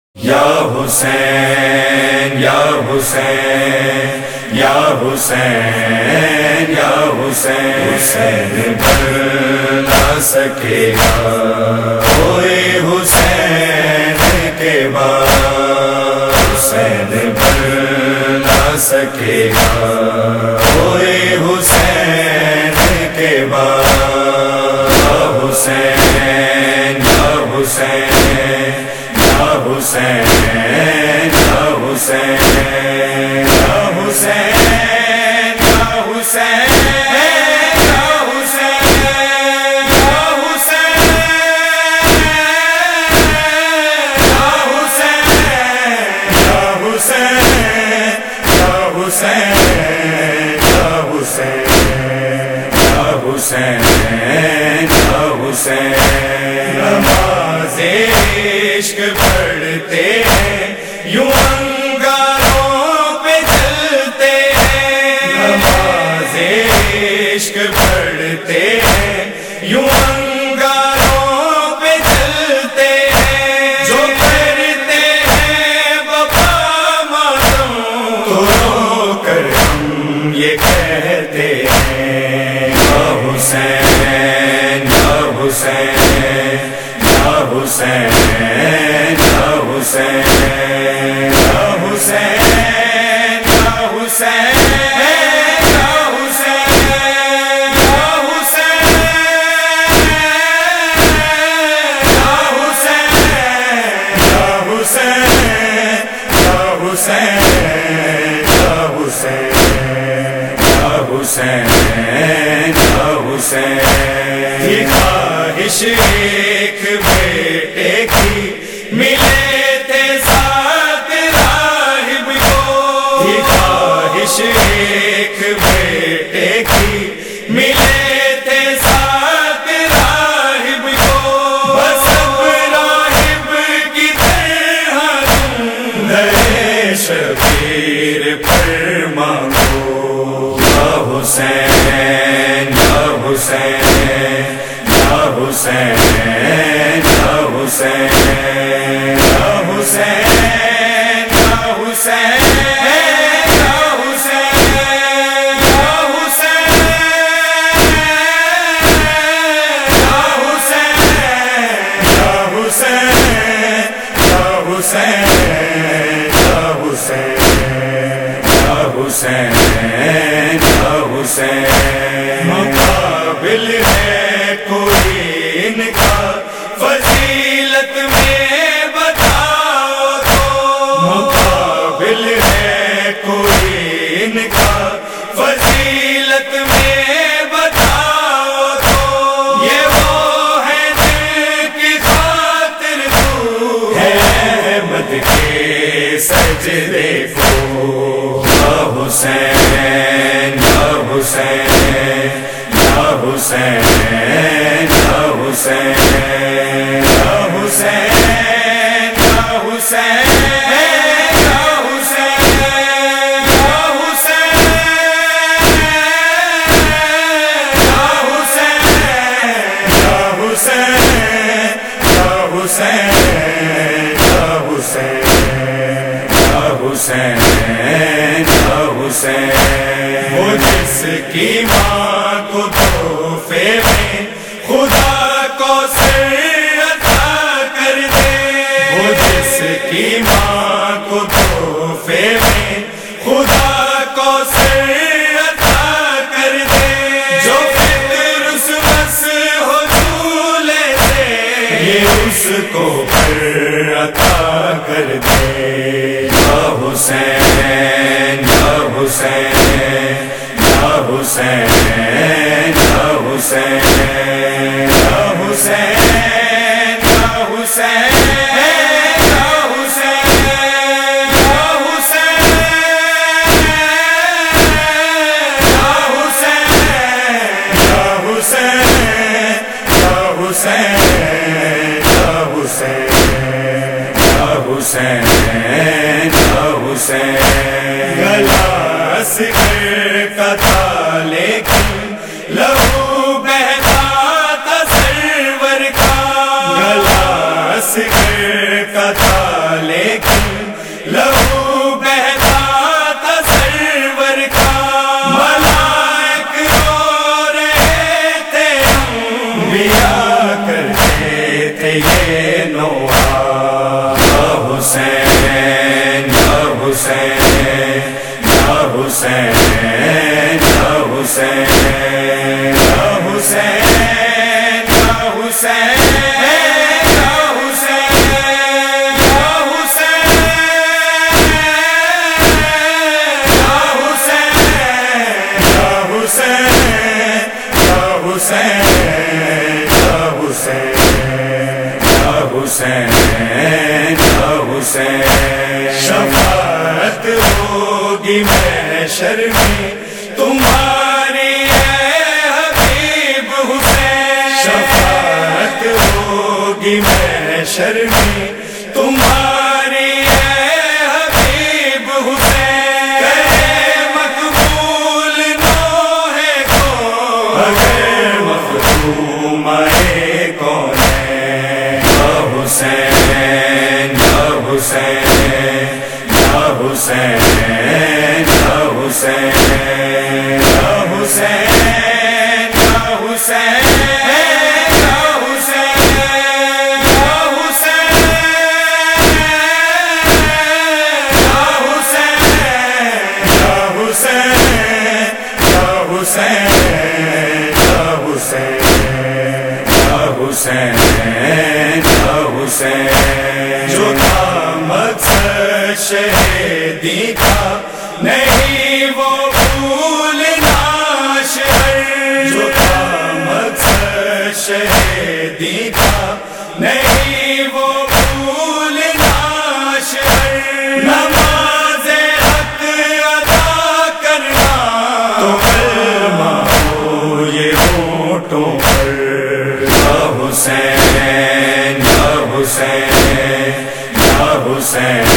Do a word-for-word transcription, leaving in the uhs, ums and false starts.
یا حسین یا حسین یا حسین یا حسین حسین بھر نہ سکے گا کوئی حسین کے بعد، حسین بھر نہ سکے گا کوئی حسین کے بعد۔ یا حسین یا حسین یا حسین یا حسین یا حسین یا حسین یا حسین یا حسین یا حسین یا حسین یا حسین یا حسین یا حسین نماز عشق پڑھتے ہیں یوں انگاروں پہ چلتے ہیں، نماز عشق پڑھتے ہیں یوں انگاروں پہ چلتے ہیں، جو کرتے ہیں بابا ماتم تو رو کر ہم یہ کہتے ہیں یا حسین یا حسین یا حسین یا حسین یا حسین یا حسین یا حسین یا حسین یا حسین یا حسین یا حسین یا حسین یا حسین یہ خواہش ایک بیٹے کی ملے تھے ساتھ راہب کو، یہ خواہش ایک بیٹے کی ملے تھے ساتھ راہب کو، بس اب راہب کی طرح تم در شبیر پر مانگو یا حسین یا حسین یا حسین یا حسین یا حسین یا حسین یا حسین یا حسین یا حسین یا حسین یا حسین یا حسین یا حسین یا حسین مقابل ہے کوئی ان کا فضیلت میں بتاؤ تو، مقابل ہے کوئی ان کا فضیلت میں بتاؤ تو، یہ وہ ہے جن کی خاطر تو ہے احمد کے سجدے کو یا حسین یا حسین یا حسین یا حسین یا حسین یا حسین یا حسین یا حسین یا حسین یا حسین یا حسین یا حسین یا حسین وہ جس کی ماں کو تحفے میں خدا کو سر عطا کر دے، وہ جس کی ماں کو تحفے میں خدا کو سر عطا کر دے، جو فکر اس بس ہو جھولے سے یہ اس کو پر عطا کر دے یا حسین یا حسین یا حسین یا حسین یا حسین یا حسین یا حسین یا حسین یا حسین یا حسین یا حسین یا حسین یا حسین یا حسین گلا اصغر کا تھا لیکن لہو بہتا تھا سرور کا، گلا اصغر کا تھا لیکن حسین یا حسین یا حسین یا حسین یا حسین یا حسین یا حسین یا حسین یا حسین یا حسین یا حسین شفاعت ہوگی محشر میں تمہاری اے حبیب حسین شفاعت ہوگی محشر میں تمہاری اے حبیب حسین کرے مقبول نوح کو اگر مخدوم آئے کون حسین یا حسین یا حسین یا حسین یا حسین یا حسین یا حسین یا حسین یا حسین یا حسین یا حسین یا حسین حسین جو تھا مقصد شہیدی کا نہیں وہ بھولنا شہر جو تھا مقصد شہیدی کا نہیں وہ بھولنا شہر نماز حق ادا کرنا تو کلمہ ہو یہ ہونٹوں پر یا حسین حسین یا حسین